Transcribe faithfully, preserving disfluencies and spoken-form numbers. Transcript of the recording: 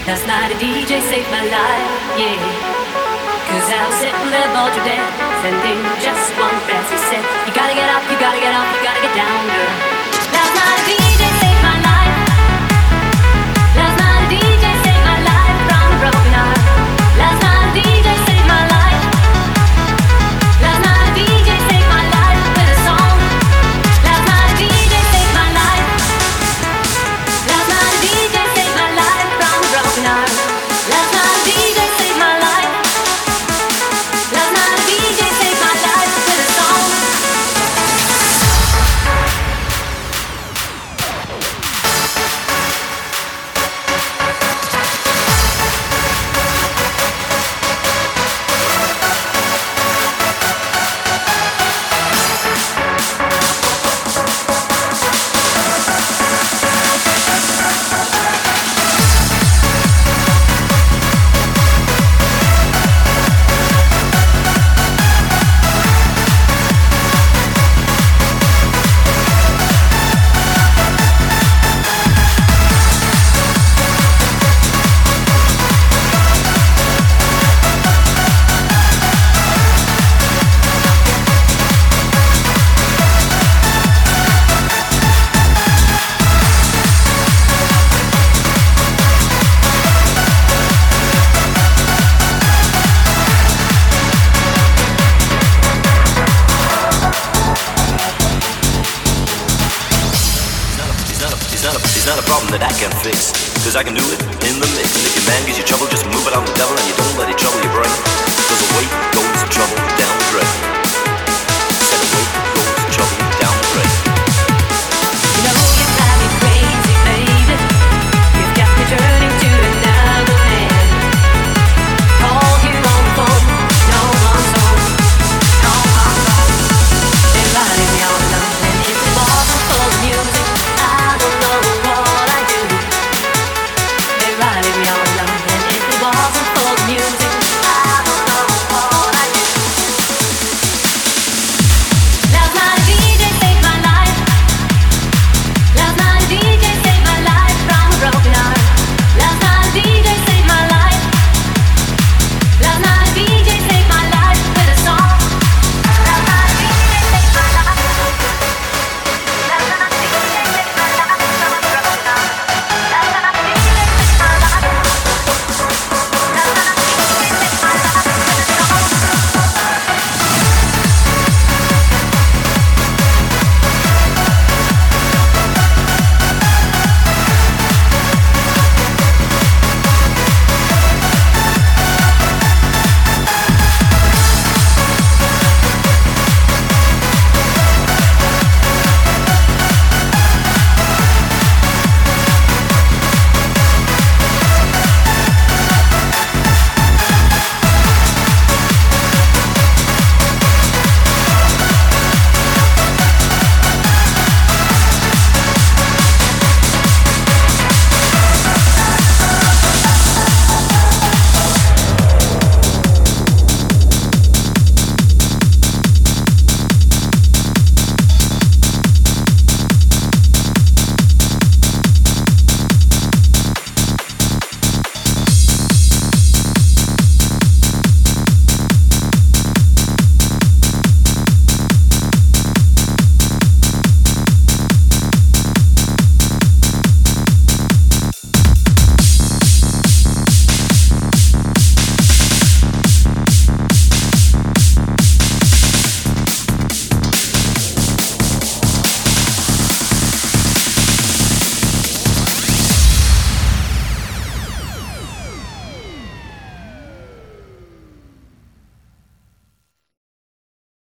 Last night a D J saved my life, yeah. Cause I was sitting there bored to death, and in just one breath he said, you gotta get up, you gotta get up, you gotta get down, girl. Last night a D J saved my life. Last night a D J saved my life from a broken heart. Last night a D J saved my life. Last night a D J saved my life with a song. Last night a D J saved my life. Last night a D J saved my life from a broken heart. Last night a D J saved my life. Last night a D J saved my life with a song. That I can fix, cause I can do it in the mix. And if your man gives you trouble, just move it on the devil and you don't let it trouble